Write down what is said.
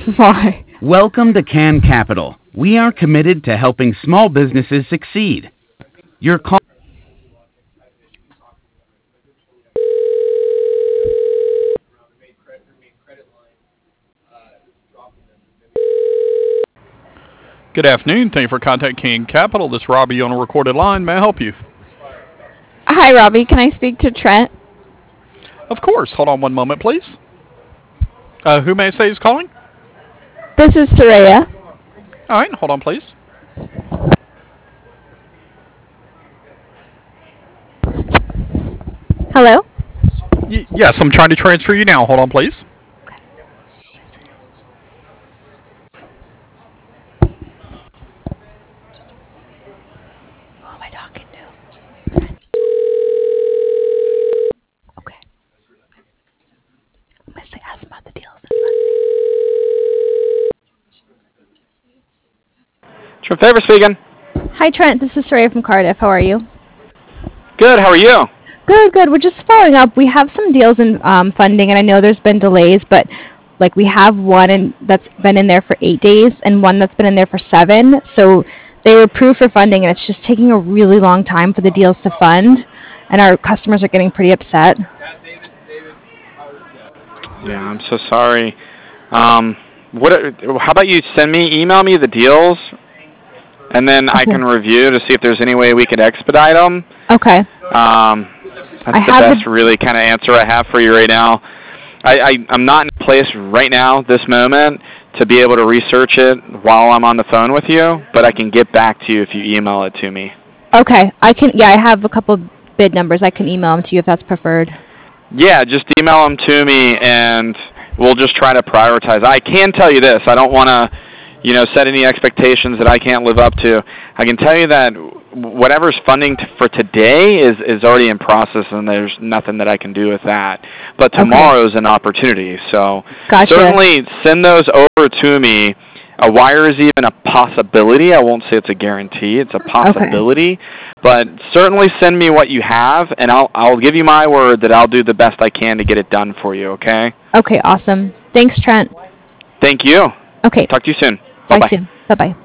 Why? Welcome to Can Capital. We are committed to helping small businesses succeed. Your call. Good afternoon. Thank you for contacting Can Capital. This is Robbie on a recorded line. May I help you? Hi, Robbie. Can I speak to Trent? Of course. Hold on one moment, please. Who may I say is calling? This is Soraya. All right. Hold on, please. Hello? Yes, I'm trying to transfer you now. Hold on, please. Who am I talking to? Okay. I'm going to ask about the deals and funding. Trent Faber speaking. Hi, Trent. This is Soraya from Cardiff. How are you? Good. How are you? Good. We're just following up. We have some deals in funding, and I know there's been delays, but like we have one that's been in there for 8 days and one that's been in there for 7. So they were approved for funding, and it's just taking a really long time for the deals to fund, and our customers are getting pretty upset. Yeah, I'm so sorry. How about you email me the deals, and then I can review to see if there's any way we could expedite them. Okay. That's the best really kind of answer I have for you right now. I'm not in a place right now, this moment, to be able to research it while I'm on the phone with you, but I can get back to you if you email it to me. Okay. I have a couple bid numbers. I can email them to you if that's preferred. Yeah, just email them to me, and we'll just try to prioritize. I can tell you this. I don't want to, set any expectations that I can't live up to. I can tell you that whatever's funding for today is already in process, and there's nothing that I can do with that. But tomorrow's an opportunity, so certainly send those over to me. A wire is even a possibility. I won't say it's a guarantee. It's a possibility. But certainly send me what you have, and I'll give you my word that I'll do the best I can to get it done for you, okay? Okay, awesome. Thanks, Trent. Thank you. Okay. Talk to you soon. Bye Bye-bye. soon. Bye-bye.